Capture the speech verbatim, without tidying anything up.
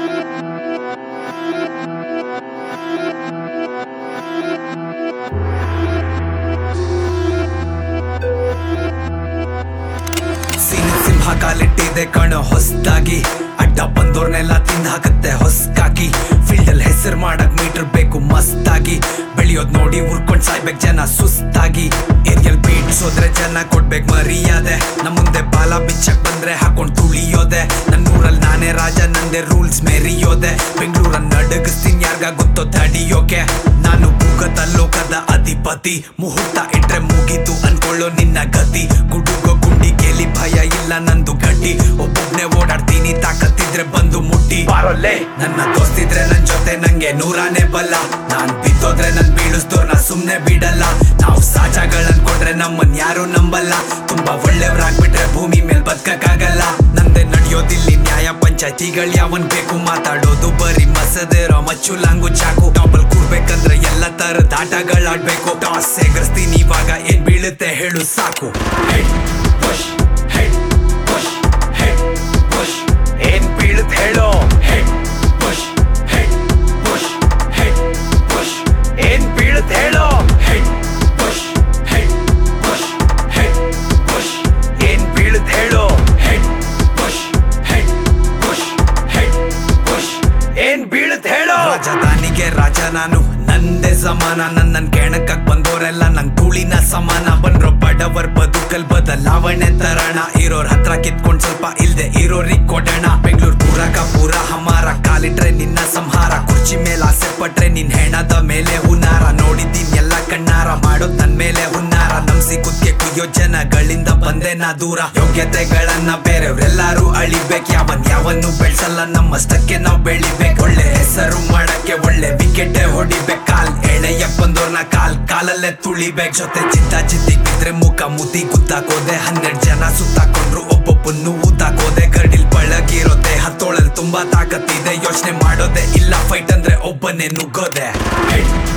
ಸಿಂಹ ಕಾಲಿಟ್ಟಿದೆ ಕಣೋ ಹೊಸ್ದಾಗಿ, ಅಡ್ಡ ಬಂದೋರ್ನೆಲ್ಲ ತಿಂದ ಹಾಕತ್ತೆ ಹೊಸ್ಕಾಕಿ. ಫೀಲ್ಡ್ ಅಲ್ಲಿ ಹೆಸರು ಮಾಡಕ್ ಮೀಟರ್ ಬೇಕು ಮಸ್ತಾಗಿ, ಬೆಳೆಯೋದ್ ನೋಡಿ ಉರ್ಕೊಂಡ್ ಸಾಯ್ಬೇಕ್ ಜನ ಸುಸ್ತಾಗಿ. ಏರಿಯಲ್ ಬೀಟ್ಸ್ ಹೋದ್ರೆ ಜನ ಕೊಡ್ಬೇಕ್ ಮರ್ಯಾದೆ, ನಮ್ ಮುಂದೆ ಬಾಲ ಬಿಚ್ಚಕ್ ಬಂದ್ರೆ ಹಾಕೊಂಡ್ ತುಳಿಯೋದೆ. ನನ್ನೂರಲ್ಲಿ ನಾನೇ ರಾಜ, ನಂದೇ ರೂಲ್ಸ್ ಮೆರಿಯೋದೆ. ಬೆಂಗಳೂರನ್ನ ನಡಗಿಸ್ತೀನಿ ಯಾರ್ಗ ಗೊತ್ತೋ ತಡಿಯೋಕೆ, ನಾನು ಭೂಗತ ಲೋಕದ ಅಧಿಪತಿ. ಮುಹೂರ್ತ ಇಟ್ರೆ ಮುಗಿತು ಅನ್ಕೊಳ್ಳೋ ನಿನ್ನ ಗತಿ, ಗುಡುಗೋ ಗುಂಡಿ ಕೇಳಿ ಭಯ ಇಲ್ಲ ನಂದು ಗಟ್ಟಿ. ಒಬ್ಬೊಬ್ನೆ ಓಡಾಡ್ತೀನಿ ತಾಕತ್ತಿದ್ರೆ ಬಂದು ಮುಟ್ಟಿ ಬಾರೊಲ್ಲೆ. ನನ್ನ ದೋಸ್ತಿದ್ರೆ ನನ್ ಜೊತೆ ನಂಗೆ ನೂರಾನೇ ಬಲ್ಲ, ನಾನ್ ಬಿದ್ದೋದ್ರೆ ನನ್ ಬೀಳಿಸ್ದೋರ್ನ ಸುಮ್ನೆ ಬಿಡಲ್ಲ. ನಾವು ಸಾಜಗಳು ಅನ್ಕೊಂಡ್ರೆ ನಮ್ಮನ್ ಯಾರು ನಂಬಲ್ಲ, ತುಂಬಾ ಒಳ್ಳೆಯವ್ರಾಗ್ಬಿಟ್ರೆ ಭೂಮಿ ಮೇಲ್ ಬದ್ಕಕ್ಕಾಗಲ್ಲ. ನಂದೆ ನಡೆಯೋದಿಲ್ಲಿ ನ್ಯಾಯ, ಪಂಚಾಯತಿಗಳ್ ಯಾವನ್ ಬೇಕು ಮಾತಾಡೋದು ಬರೀ ಮಸದಿರೋ ಮಚ್ಚು ಲಾಂಗು ಚಾಕು. ಟಾಪಲ್ ಕೂರ್ಬೇಕಂದ್ರೆ ಎಲ್ಲ ತರದ ಆಟಗಳಾಡ್ಬೇಕು. ಟಾಸ್ ಸೇಗರಿಸ್ತೀನಿ ಇವಾಗ, ಏನ್ ಬೀಳುತ್ತೆ ಹೇಳು ಸಾಕು. Head push head push head push, ಏನ್ ಬೀಳುತ್ತೆ ಹೇಳೋ. Head push head push head push, ಏನ್ ಬೀಳುತ್ತೆ ಹೇಳೋ. Head push head push head push, ಏನ್ ಬೀಳುತ್ತೆ ಹೇಳೋ. Head push head push head push, ಏನ್ ಬೀಳುತ್ತೆ ಹೇಳೋ. ರಾಜಧಾನಿಗೆ ರಾಜ ನಾನು, ನಂದೇ ಸಮಾನ. ನನ್ನನ್ ಕೆಣಕಕ್ ಬಂದೋರೆಲ್ಲ ನಂಗ್ ಧೂಳಿನ ಸಮಾನ. ಬಂದ್ರು ಬಡವರ್ ಬದುಕಲ್ ಬದಲಾವಣೆ ತರಣ, ಇರೋರ್ ಹತ್ರ ಕಿತ್ಕೊಂಡ್ ಸ್ವಲ್ಪ ಇಲ್ದೆ ಇರೋರಿಗ್ ಕೊಡೋಣ. ಬೆಂಗಳೂರು ಪೂರಕ ಪೂರ ಹಮಾರ, ಕಾಲಿಟ್ರೆ ನಿನ್ನ ಸಂಹಾರ. ಕುರ್ಚಿ ಮೇಲ್ ಆಸೆ ಪಟ್ರೆ ನಿನ್ ಹೆಣದ ಮೇಲೆ ಹುನಾರ. ನೋಡಿದೀನ್ ಎಲ್ಲ ಕಣ್ಣಾರ, ಮಾಡೋದ್ ನನ್ ಮೇಲೆ ಹುನ್ನಾರ. ನಮ್ಸಿ ಕುದ್ಕೆ ಕುಯ್ಯೋ ಜನಗಳಿಂದ ಬಂದೆ ನಾ ದೂರ. ಯೋಗ್ಯತೆಗಳನ್ನ ಬೇರೆಯವ್ರೆಲ್ಲಾರು ಅಳಿಬೇಕ್, ಯಾವನ್ ಯಾವನ್ನು ಬೆಳ್ಸಲ್ಲ ನಮ್ಮಷ್ಟಕ್ಕೆ ನಾವ್ ಬೆಳಿಬೇಕ್. ಒಳ್ಳೆ ಹೆಸರು ಮಾಡಕ್ಕೆ ಒಳ್ಳೆ ವಿಕೆಟ್ ಹೊಡಿಬೇಕ್, ಕಾಲ್ ಎಳೆಯ ಬಂದೋರ್ನ ಕಾಲ್ ಕಾಲಲ್ಲೇ ತುಳಿಬೇಕ್. ಜೊತೆ ಚಿತ್ತ ಜಿದ್ದಿ ಬಿದ್ರೆ ಮುಖ ಮುದ್ದಿ ಗುದ್ದಾಕೋದೆ. ಹನ್ನೆರಡು ಜನ ಸುತ್ತಾಕೊಂಡ್ರು ಒಬ್ಬೊಬ್ಬನ್ನು ಊತಾಕೋದೆ. ಗಡಿಲ್ ಪಳಗಿರೋದೆ, ಹತ್ತೋಳಲ್ ತುಂಬಾ ತಾಕತ್ತಿದೆ. ಯೋಚನೆ ಮಾಡೋದೆ ಇಲ್ಲ, ಫೈಟ್ ಅಂದ್ರೆ ಒಬ್ಬನೇ ನುಗ್ಗೋದೆ. ಹೆಡ್